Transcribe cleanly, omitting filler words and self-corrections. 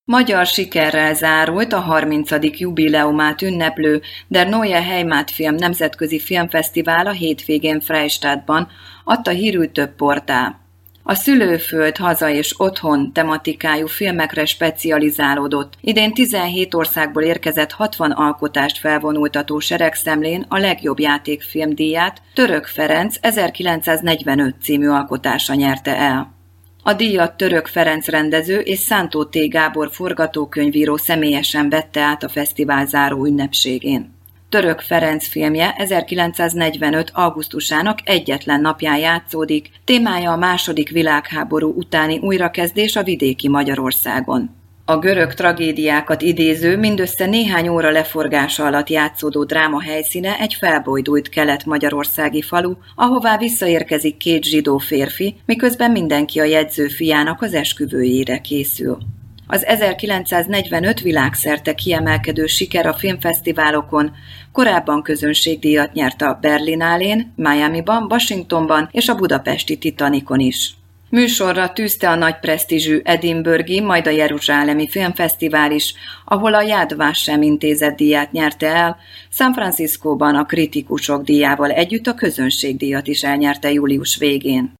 Magyar sikerrel zárult a 30. jubileumát ünneplő Der Neue Heimatfilm nemzetközi filmfesztivál a hétvégén Freistadtban, adta hírül több portál. A szülőföld, haza és otthon tematikájú filmekre specializálódott. Idén 17 országból érkezett 60 alkotást felvonultató seregszemlén a legjobb játékfilm díját Török Ferenc 1945 című alkotása nyerte el. A díjat Török Ferenc rendező és Szántó T. Gábor forgatókönyvíró személyesen vette át a fesztivál záró ünnepségén. Török Ferenc filmje 1945. augusztusának egyetlen napján játszódik, témája a második világháború utáni újrakezdés a vidéki Magyarországon. A görög tragédiákat idéző, mindössze néhány óra leforgása alatt játszódó dráma helyszíne egy felbojdult kelet-magyarországi falu, ahová visszaérkezik két zsidó férfi, miközben mindenki a jegyző fiának az esküvőjére készül. Az 1945 világszerte kiemelkedő siker a filmfesztiválokon korábban közönségdíjat nyert a Berlinálén, Miamiban, Washingtonban és a budapesti Titanicon is. Műsorra tűzte a nagy presztízsű edinburghi, majd a jeruzsálemi filmfesztivál is, ahol a Yad Vashem intézet díját nyerte el, San Franciscóban a kritikusok díjával együtt a közönségdíjat is elnyerte július végén.